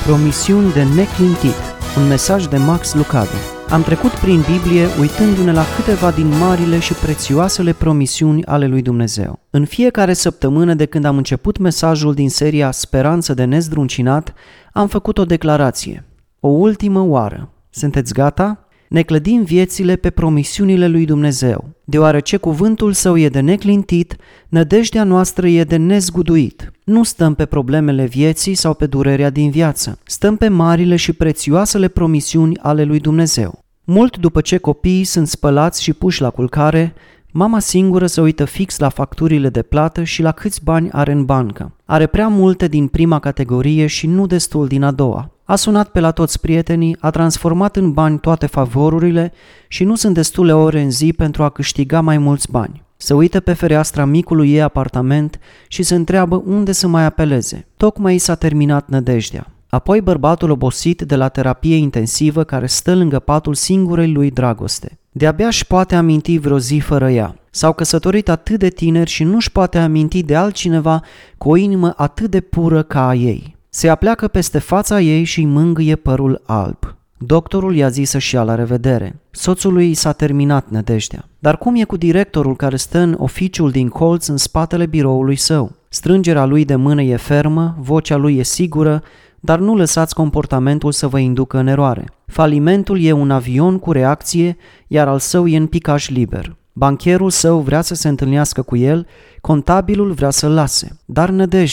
Promisiuni de neclintit, un mesaj de Max Lucado. Am trecut prin Biblie uitându-ne la câteva din marile și prețioasele promisiuni ale lui Dumnezeu. În fiecare săptămână de când am început mesajul din seria Speranță de nezdruncinat, am făcut o declarație. O ultimă oară. Sunteți gata? Ne clădim viețile pe promisiunile lui Dumnezeu. Deoarece cuvântul său e de neclintit, nădejdea noastră e de nezguduit. Nu stăm pe problemele vieții sau pe durerea din viață. Stăm pe marile și prețioasele promisiuni ale lui Dumnezeu. Mult după ce copiii sunt spălați și puși la culcare, mama singură se uită fix la facturile de plată și la câți bani are în bancă. Are prea multe din prima categorie și nu destul din a doua. A sunat pe la toți prietenii, a transformat în bani toate favorurile și nu sunt destule ore în zi pentru a câștiga mai mulți bani. Se uită pe fereastra micului ei apartament și se întreabă unde să mai apeleze. Tocmai s-a terminat nădejdea. Apoi bărbatul obosit de la terapie intensivă care stă lângă patul singurei lui dragoste. De-abia își poate aminti vreo zi fără ea. S-au căsătorit atât de tineri și nu își poate aminti de altcineva cu o inimă atât de pură ca a ei. Se apleacă peste fața ei și îi mângâie părul alb. Doctorul i-a zis să-și ia la revedere. Soțului i s-a terminat nădejdea. Dar cum e cu directorul care stă în oficiul din colț în spatele biroului său? Strângerea lui de mână e fermă, vocea lui e sigură, dar nu lăsați comportamentul să vă inducă în eroare. Falimentul e un avion cu reacție, iar al său e în picaj liber. Bancherul său vrea să se întâlnească cu el, contabilul vrea să-l lase. Dar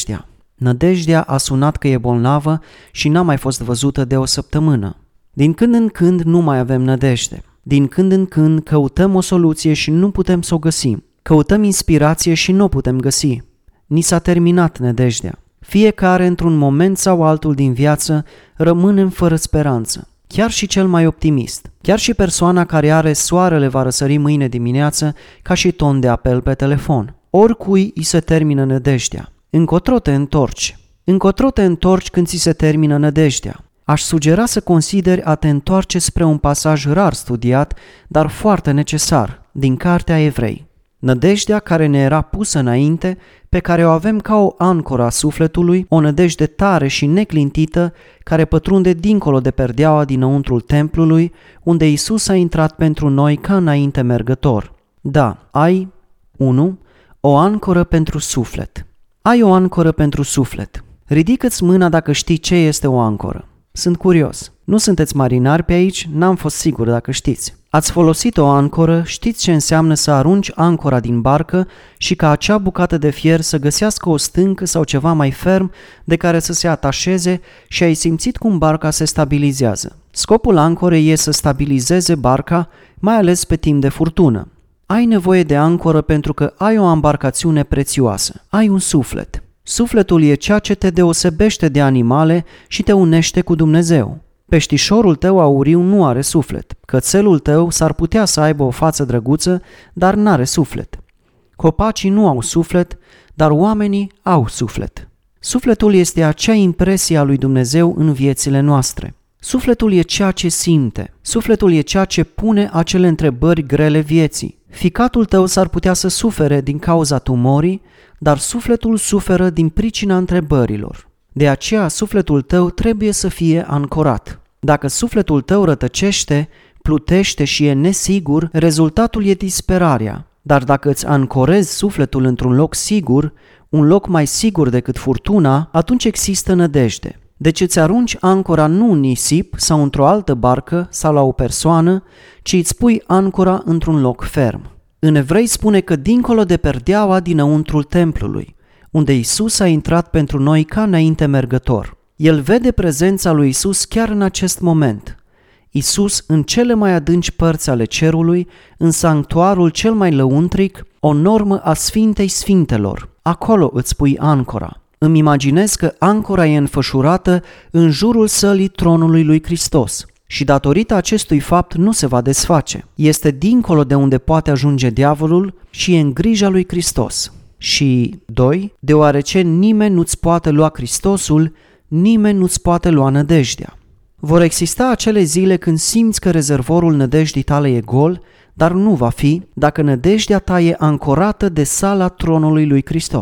Nădejdea a sunat că e bolnavă și n-a mai fost văzută de o săptămână. Din când în când nu mai avem nădejde. Din când în când căutăm o soluție și nu putem să o găsim. Căutăm inspirație și nu o putem găsi. Ni s-a terminat nădejdea. Fiecare, într-un moment sau altul din viață, rămânem fără speranță. Chiar și cel mai optimist. Chiar și persoana care are soarele va răsări mâine dimineață ca și ton de apel pe telefon. Oricui îi se termină nădejdea. Încotro te întorci. Încotro te întorci când ți se termină nădejdea. Aș sugera să consideri a te întoarce spre un pasaj rar studiat, dar foarte necesar, din Cartea Evrei. Nădejdea care ne era pusă înainte, pe care o avem ca o ancoră a sufletului, o nădejde tare și neclintită, care pătrunde dincolo de perdeaua dinăuntrul templului, unde Iisus a intrat pentru noi ca înainte mergător. Da, ai 1. O ancoră pentru suflet. Ai o ancoră pentru suflet. Ridică-ți mâna dacă știi ce este o ancoră. Sunt curios. Nu sunteți marinari pe aici? N-am fost sigur dacă știți. Ați folosit o ancoră, știți ce înseamnă să arunci ancora din barcă și ca acea bucată de fier să găsească o stâncă sau ceva mai ferm de care să se atașeze și ai simțit cum barca se stabilizează. Scopul ancorei e să stabilizeze barca, mai ales pe timp de furtună. Ai nevoie de ancoră pentru că ai o ambarcațiune prețioasă. Ai un suflet. Sufletul e ceea ce te deosebește de animale și te unește cu Dumnezeu. Peștișorul tău auriu nu are suflet. Cățelul tău s-ar putea să aibă o față drăguță, dar n-are suflet. Copacii nu au suflet, dar oamenii au suflet. Sufletul este acea impresie a lui Dumnezeu în viețile noastre. Sufletul e ceea ce simte. Sufletul e ceea ce pune acele întrebări grele vieții. Ficatul tău s-ar putea să sufere din cauza tumorii, dar sufletul suferă din pricina întrebărilor. De aceea sufletul tău trebuie să fie ancorat. Dacă sufletul tău rătăcește, plutește și e nesigur, rezultatul e disperarea. Dar dacă îți ancorezi sufletul într-un loc sigur, un loc mai sigur decât furtuna, atunci există nădejde. Deci îți arunci ancora nu în nisip sau într-o altă barcă sau la o persoană, ci îți pui ancora într-un loc ferm. În Evrei spune că dincolo de perdeaua dinăuntrul templului, unde Iisus a intrat pentru noi ca înainte mergător. El vede prezența lui Iisus chiar în acest moment. Iisus, în cele mai adânci părți ale cerului, în sanctuarul cel mai lăuntric, o normă a Sfintei Sfintelor. Acolo îți pui ancora. Îmi imaginez că ancora e înfășurată în jurul sălii tronului lui Hristos și datorită acestui fapt nu se va desface. Este dincolo de unde poate ajunge diavolul și e în grija lui Hristos. Și 2. Deoarece nimeni nu-ți poate lua Hristosul, nimeni nu-ți poate lua nădejdea. Vor exista acele zile când simți că rezervorul nădejdii tale e gol, dar nu va fi dacă nădejdea ta e ancorată de sala tronului lui Hristos.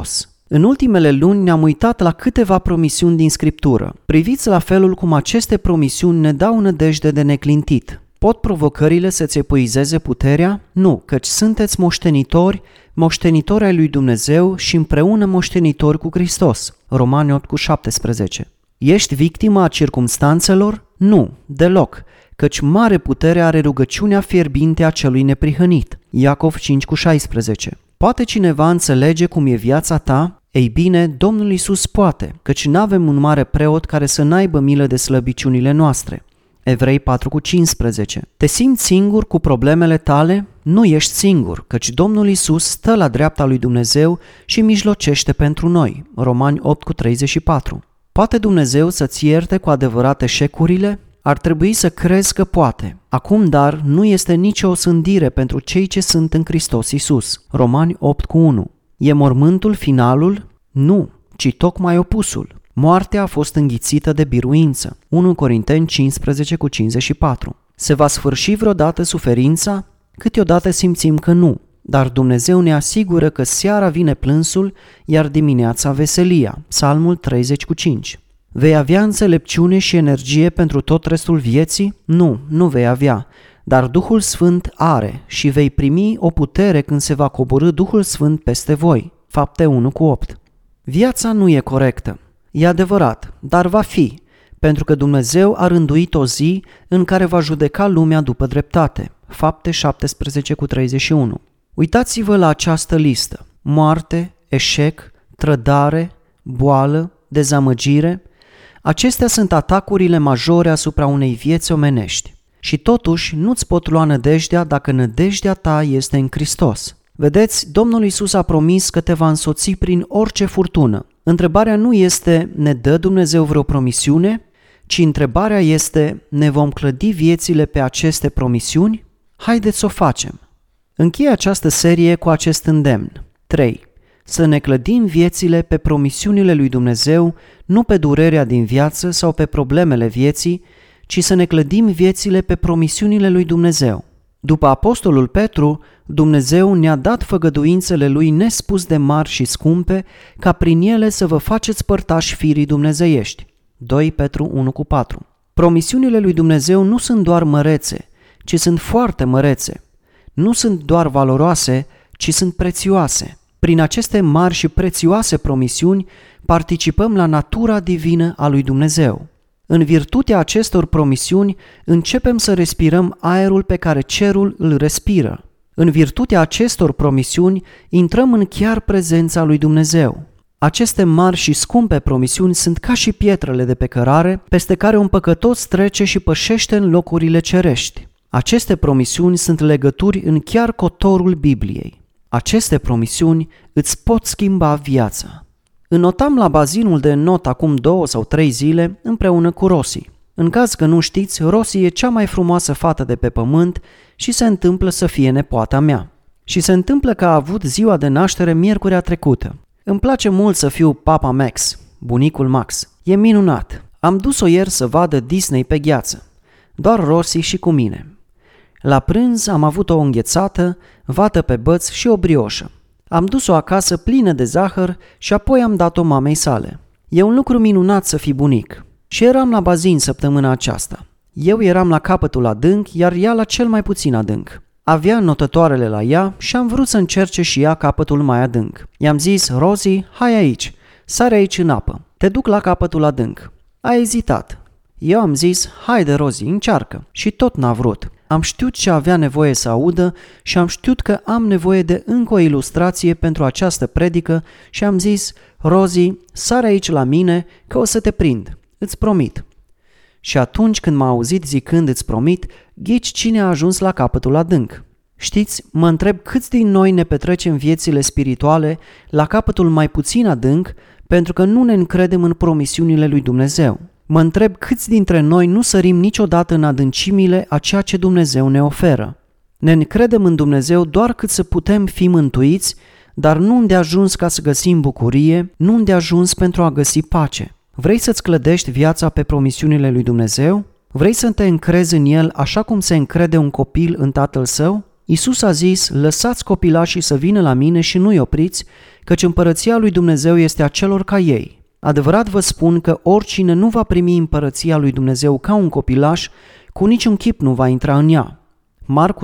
În ultimele luni ne-am uitat la câteva promisiuni din Scriptură. Priviți la felul cum aceste promisiuni ne dau nădejde de neclintit. Pot provocările să-ți epuizeze puterea? Nu, căci sunteți moștenitori ai lui Dumnezeu și împreună moștenitori cu Hristos. Romani 8:17. Ești victima a circumstanțelor? Nu, deloc, căci mare putere are rugăciunea fierbinte a celui neprihănit. Iacov 5:16. Poate cineva înțelege cum e viața ta? Ei bine, Domnul Iisus poate, căci n-avem un mare preot care să n-aibă milă de slăbiciunile noastre. Evrei 4:15. Te simți singur cu problemele tale? Nu ești singur, căci Domnul Iisus stă la dreapta lui Dumnezeu și mijlocește pentru noi. Romani 8:34. Poate Dumnezeu să-ți ierte cu adevărat eșecurile? Ar trebui să crezi că poate. Acum, dar, nu este nicio osândire pentru cei ce sunt în Hristos Iisus. Romani 8:1. E mormântul finalul? Nu, ci tocmai opusul. Moartea a fost înghițită de biruință. 1 Corinteni 15:54. Se va sfârși vreodată suferința? Câteodată simțim că nu, dar Dumnezeu ne asigură că seara vine plânsul, iar dimineața veselia. Psalmul 30:5. Vei avea înțelepciune și energie pentru tot restul vieții? Nu vei avea, dar Duhul Sfânt are și vei primi o putere când se va coborî Duhul Sfânt peste voi. Fapte 1:8. Viața nu e corectă. E adevărat, dar va fi, pentru că Dumnezeu a rânduit o zi în care va judeca lumea după dreptate. Fapte 17:31. Uitați-vă la această listă. Moarte, eșec, trădare, boală, dezamăgire. Acestea sunt atacurile majore asupra unei vieți omenești. Și totuși nu-ți pot lua nădejdea dacă nădejdea ta este în Hristos. Vedeți, Domnul Iisus a promis că te va însoți prin orice furtună. Întrebarea nu este, ne dă Dumnezeu vreo promisiune, ci întrebarea este, ne vom clădi viețile pe aceste promisiuni? Haideți să o facem. Închei această serie cu acest îndemn. 3. Să ne clădim viețile pe promisiunile lui Dumnezeu, nu pe durerea din viață sau pe problemele vieții, ci să ne clădim viețile pe promisiunile lui Dumnezeu. După apostolul Petru, Dumnezeu ne-a dat făgăduințele lui nespus de mari și scumpe, ca prin ele să vă faceți părtași firii dumnezeiești. 2 Petru 1:4. Promisiunile lui Dumnezeu nu sunt doar mărețe, ci sunt foarte mărețe. Nu sunt doar valoroase, ci sunt prețioase. Prin aceste mari și prețioase promisiuni participăm la natura divină a lui Dumnezeu. În virtutea acestor promisiuni începem să respirăm aerul pe care cerul îl respiră. În virtutea acestor promisiuni intrăm în chiar prezența lui Dumnezeu. Aceste mari și scumpe promisiuni sunt ca și pietrele de pe cărare, peste care un păcătos trece și pășește în locurile cerești. Aceste promisiuni sunt legături în chiar cotorul Bibliei. Aceste promisiuni îți pot schimba viața. Înnotam la bazinul de înnot acum 2 sau 3 zile împreună cu Rosie. În caz că nu știți, Rosie e cea mai frumoasă fată de pe pământ și se întâmplă să fie nepoata mea. Și se întâmplă că a avut ziua de naștere miercurea trecută. Îmi place mult să fiu Papa Max, bunicul Max. E minunat. Am dus-o ieri să vadă Disney pe gheață. Doar Rosie și cu mine. La prânz am avut o înghețată, vată pe băț și o brioșă. Am dus-o acasă plină de zahăr și apoi am dat-o mamei sale. E un lucru minunat să fii bunic. Și eram la bazin săptămâna aceasta. Eu eram la capătul adânc, iar ea la cel mai puțin adânc. Avea notătoarele la ea și am vrut să încerce și ea capătul mai adânc. I-am zis, Rosie, hai aici, sare aici în apă, te duc la capătul adânc. A ezitat. Eu am zis, haide Rosie, încearcă. Și tot n-a vrut. Am știut ce avea nevoie să audă și am știut că am nevoie de încă o ilustrație pentru această predică și am zis, Rosie, sare aici la mine că o să te prind, îți promit. Și atunci când m-a auzit zicând îți promit, ghici cine a ajuns la capătul adânc. Știți, mă întreb câți din noi ne petrecem viețile spirituale la capătul mai puțin adânc pentru că nu ne încredem în promisiunile lui Dumnezeu. Mă întreb câți dintre noi nu sărim niciodată în adâncimile a ceea ce Dumnezeu ne oferă. Ne încredem în Dumnezeu doar cât să putem fi mântuiți, dar nu îndeajuns ca să găsim bucurie, nu îndeajuns pentru a găsi pace. Vrei să-ți clădești viața pe promisiunile lui Dumnezeu? Vrei să te încrezi în El așa cum se încrede un copil în tatăl său? Iisus a zis: lăsați copilașii să vină la mine și nu-i opriți, căci împărăția lui Dumnezeu este a celor ca ei. Adevărat vă spun că oricine nu va primi împărăția lui Dumnezeu ca un copilaș, cu niciun chip nu va intra în ea. Marcu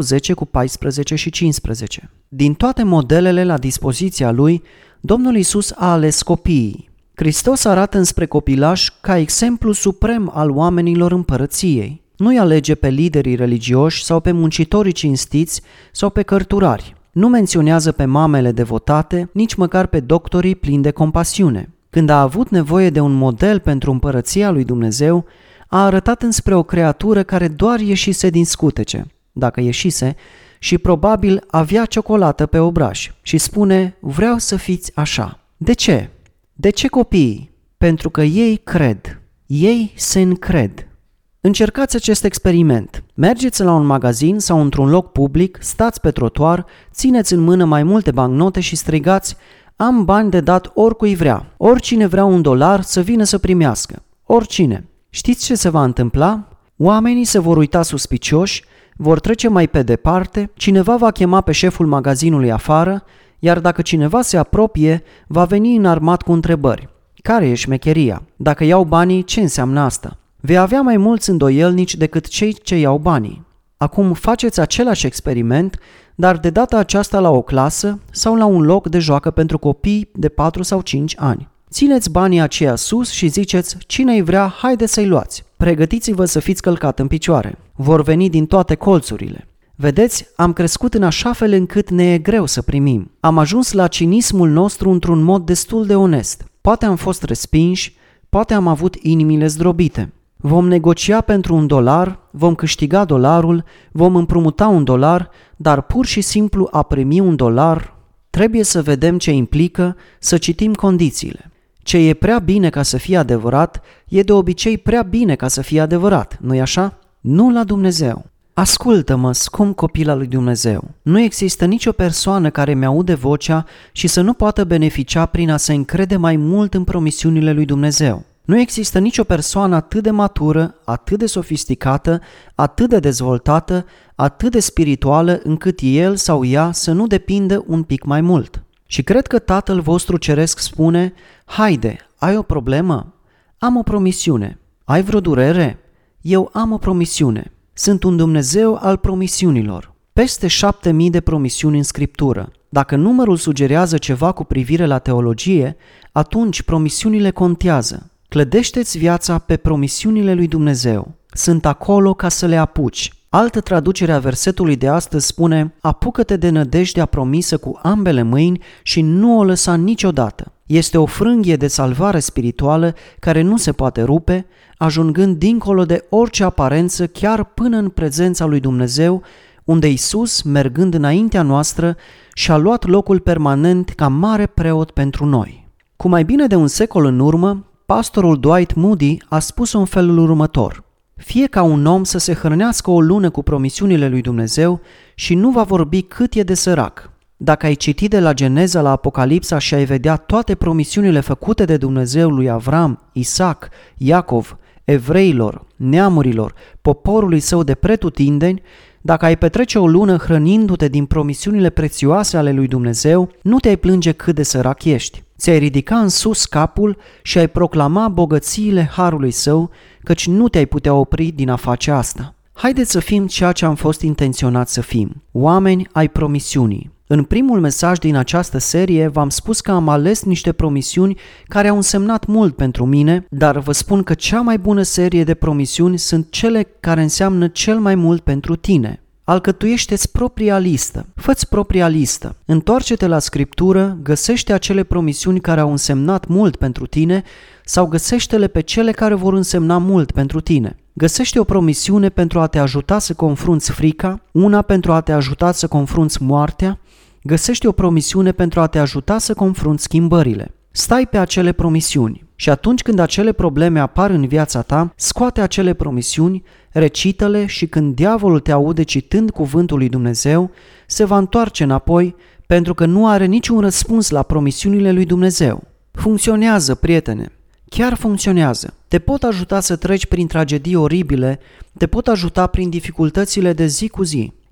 10:14 și 15. Din toate modelele la dispoziția lui, Domnul Iisus a ales copiii. Hristos arată înspre copilași ca exemplu suprem al oamenilor împărăției. Nu-i alege pe liderii religioși sau pe muncitorii cinstiți sau pe cărturari. Nu menționează pe mamele devotate, nici măcar pe doctorii plini de compasiune. Când a avut nevoie de un model pentru împărăția lui Dumnezeu, a arătat înspre o creatură care doar ieșise din scutece, dacă ieșise, și probabil avea ciocolată pe obraj și spune: vreau să fiți așa. De ce? De ce copiii? Pentru că ei cred. Ei se încred. Încercați acest experiment. Mergeți la un magazin sau într-un loc public, stați pe trotuar, țineți în mână mai multe bancnote și strigați: am bani de dat oricui vrea. Oricine vrea $1 să vină să primească. Oricine. Știți ce se va întâmpla? Oamenii se vor uita suspicioși, vor trece mai pe departe, cineva va chema pe șeful magazinului afară, iar dacă cineva se apropie, va veni înarmat cu întrebări. Care e șmecheria? Dacă iau banii, ce înseamnă asta? Vei avea mai mulți îndoielnici decât cei ce iau banii. Acum faceți același experiment, dar de data aceasta la o clasă sau la un loc de joacă pentru copii de 4 sau 5 ani. Țineți banii aceia sus și ziceți: cine îi vrea, haide să-i luați. Pregătiți-vă să fiți călcat în picioare. Vor veni din toate colțurile. Vedeți, am crescut în așa fel încât ne e greu să primim. Am ajuns la cinismul nostru într-un mod destul de onest. Poate am fost respinși, poate am avut inimile zdrobite. Vom negocia pentru $1, vom câștiga $1, vom împrumuta $1, dar pur și simplu a primi $1, trebuie să vedem ce implică, să citim condițiile. Ce e prea bine ca să fie adevărat, e de obicei prea bine ca să fie adevărat, nu-i așa? Nu la Dumnezeu. Ascultă-mă, scump copil al lui Dumnezeu. Nu există nicio persoană care mi-aude vocea și să nu poată beneficia prin a se încrede mai mult în promisiunile lui Dumnezeu. Nu există nicio persoană atât de matură, atât de sofisticată, atât de dezvoltată, atât de spirituală, încât el sau ea să nu depindă un pic mai mult. Și cred că Tatăl vostru ceresc spune: haide, ai o problemă? Am o promisiune. Ai vreo durere? Eu am o promisiune. Sunt un Dumnezeu al promisiunilor. Peste 7.000 de promisiuni în Scriptură. Dacă numărul sugerează ceva cu privire la teologie, atunci promisiunile contează. Clădește-ți viața pe promisiunile lui Dumnezeu. Sunt acolo ca să le apuci. Altă traducere a versetului de astăzi spune: apucă-te de nădejdea promisă cu ambele mâini și nu o lăsa niciodată. Este o frânghie de salvare spirituală care nu se poate rupe, ajungând dincolo de orice aparență, chiar până în prezența lui Dumnezeu, unde Iisus, mergând înaintea noastră, și-a luat locul permanent ca mare preot pentru noi. Cu mai bine de un secol în urmă, pastorul Dwight Moody a spus-o în felul următor: fie ca un om să se hrănească o lună cu promisiunile lui Dumnezeu și nu va vorbi cât e de sărac. Dacă ai citi de la Geneza la Apocalipsa și ai vedea toate promisiunile făcute de Dumnezeu lui Avram, Isaac, Iacov, evreilor, neamurilor, poporului său de pretutindeni, dacă ai petrece o lună hrănindu-te din promisiunile prețioase ale lui Dumnezeu, nu te-ai plânge cât de sărac ești. Ți-ai ridica în sus capul și ai proclama bogățiile harului său, căci nu te-ai putea opri din a face asta. Haideți să fim ceea ce am fost intenționați să fim, oameni ai promisiunii. În primul mesaj din această serie v-am spus că am ales niște promisiuni care au însemnat mult pentru mine, dar vă spun că cea mai bună serie de promisiuni sunt cele care înseamnă cel mai mult pentru tine. Alcătuiește-ți propria listă, fă-ți propria listă, întoarce-te la Scriptură, găsește acele promisiuni care au însemnat mult pentru tine sau găsește-le pe cele care vor însemna mult pentru tine. Găsește o promisiune pentru a te ajuta să confrunți frica, una pentru a te ajuta să confrunți moartea, găsește o promisiune pentru a te ajuta să confrunți schimbările. Stai pe acele promisiuni și atunci când acele probleme apar în viața ta, scoate acele promisiuni, recită-le și când diavolul te aude citând cuvântul lui Dumnezeu, se va întoarce înapoi pentru că nu are niciun răspuns la promisiunile lui Dumnezeu. Funcționează, prietene, chiar funcționează. Te pot ajuta să treci prin tragedii oribile, te pot ajuta prin dificultățile de zi cu zi.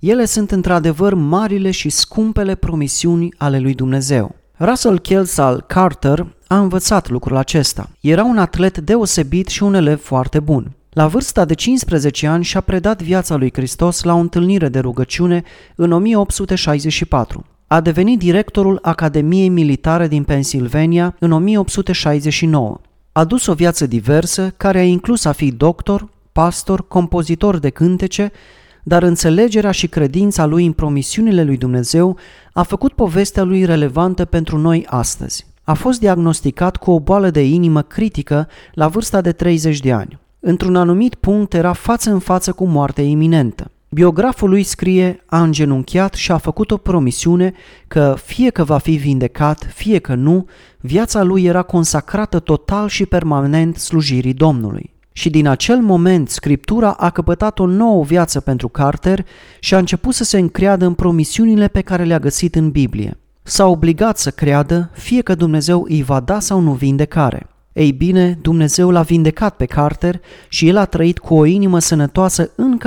Ele sunt într-adevăr marile și scumpele promisiuni ale lui Dumnezeu. Russell Kelsall Carter a învățat lucrul acesta. Era un atlet deosebit și un elev foarte bun. La vârsta de 15 ani și-a predat viața lui Hristos la o întâlnire de rugăciune în 1864. A devenit directorul Academiei Militare din Pennsylvania în 1869. A dus o viață diversă, care a inclus a fi doctor, pastor, compozitor de cântece, dar înțelegerea și credința lui în promisiunile lui Dumnezeu a făcut povestea lui relevantă pentru noi astăzi. A fost diagnosticat cu o boală de inimă critică la vârsta de 30 de ani. Într-un anumit punct era față în față cu moartea iminentă. Biograful lui scrie: a îngenunchiat și a făcut o promisiune că fie că va fi vindecat, fie că nu, viața lui era consacrată total și permanent slujirii Domnului. Și din acel moment, Scriptura a căpătat o nouă viață pentru Carter și a început să se încreadă în promisiunile pe care le-a găsit în Biblie. S-a obligat să creadă, fie că Dumnezeu îi va da sau nu vindecare. Ei bine, Dumnezeu l-a vindecat pe Carter și el a trăit cu o inimă sănătoasă încă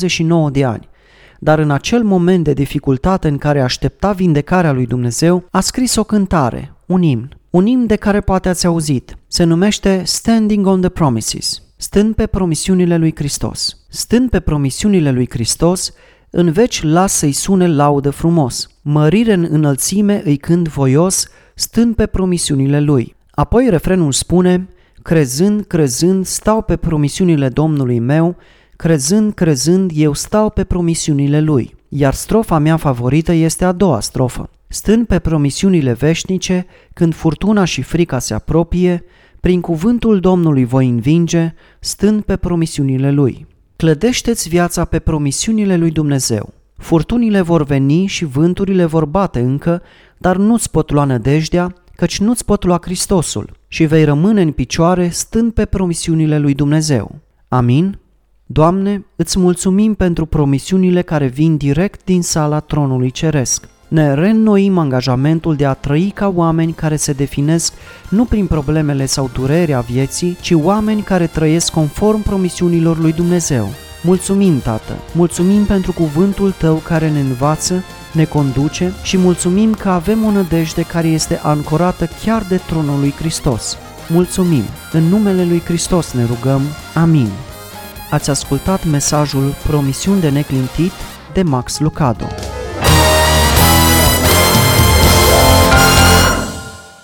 49 de ani. Dar în acel moment de dificultate în care aștepta vindecarea lui Dumnezeu, a scris o cântare, un imn de care poate ați auzit. Se numește Standing on the Promises, stând pe promisiunile lui Hristos. Stând pe promisiunile lui Hristos, în veci las să-i sune laudă frumos. Mărire în înălțime îi cânt voios, stând pe promisiunile lui. Apoi refrenul spune: crezând, crezând, stau pe promisiunile Domnului meu, crezând, crezând, eu stau pe promisiunile lui. Iar strofa mea favorită este a doua strofă. Stând pe promisiunile veșnice, când furtuna și frica se apropie, prin cuvântul Domnului voi învinge, stând pe promisiunile lui. Clădește-ți viața pe promisiunile lui Dumnezeu. Furtunile vor veni și vânturile vor bate încă, dar nu-ți pot lua nădejdea, căci nu-ți pot lua Hristosul, și vei rămâne în picioare stând pe promisiunile lui Dumnezeu. Amin? Doamne, îți mulțumim pentru promisiunile care vin direct din sala tronului ceresc. Ne reînnoim angajamentul de a trăi ca oameni care se definesc nu prin problemele sau durerea vieții, ci oameni care trăiesc conform promisiunilor lui Dumnezeu. Mulțumim, Tată, mulțumim pentru cuvântul Tău care ne învață, ne conduce și mulțumim că avem o nădejde care este ancorată chiar de tronul lui Hristos. Mulțumim! În numele lui Hristos ne rugăm. Amin. Ați ascultat mesajul Promisiuni de neclintit de Max Lucado.